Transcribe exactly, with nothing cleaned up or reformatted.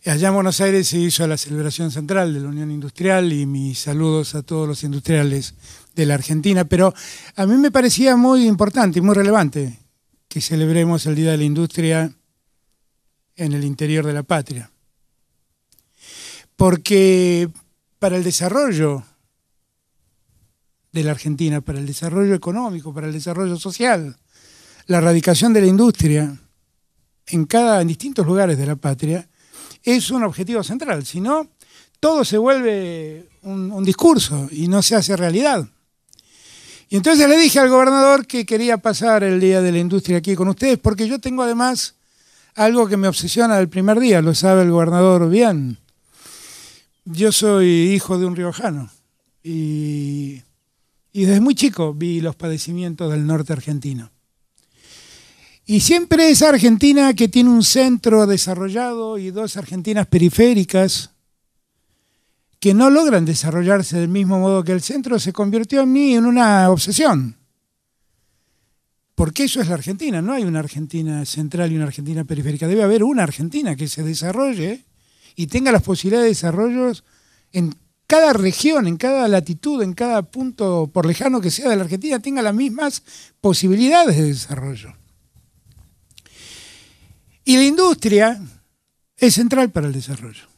Allá en Buenos Aires se hizo la celebración central de la Unión Industrial y mis saludos a todos los industriales de la Argentina, pero a mí me parecía muy importante y muy relevante que celebremos el Día de la Industria en el interior de la patria. Porque para el desarrollo de la Argentina, para el desarrollo económico, para el desarrollo social, la erradicación de la industria en, cada, en distintos lugares de la patria es un objetivo central. Si no, todo se vuelve un, un discurso y no se hace realidad. Y entonces le dije al gobernador que quería pasar el Día de la Industria aquí con ustedes, porque yo tengo además algo que me obsesiona del primer día, lo sabe el gobernador bien. Yo soy hijo de un riojano y, y desde muy chico vi los padecimientos del norte argentino. Y siempre esa Argentina que tiene un centro desarrollado y dos Argentinas periféricas que no logran desarrollarse del mismo modo que el centro, se convirtió en mí en una obsesión. Porque eso es la Argentina, no hay una Argentina central y una Argentina periférica. Debe haber una Argentina que se desarrolle y tenga las posibilidades de desarrollo en cada región, en cada latitud, en cada punto, por lejano que sea de la Argentina, tenga las mismas posibilidades de desarrollo. Y la industria es central para el desarrollo.